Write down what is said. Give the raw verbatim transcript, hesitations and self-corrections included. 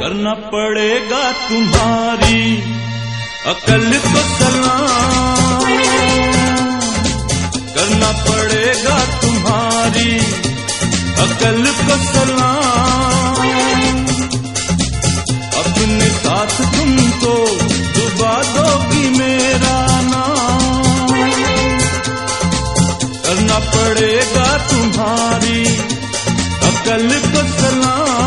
करना पड़ेगा तुम्हारी अकल को सलाम, करना पड़ेगा तुम्हारी अकल को सलाम। अपने साथ तुमको डुबा दोगी मेरा नाम, करना पड़ेगा तुम्हारी अकल को सलाम।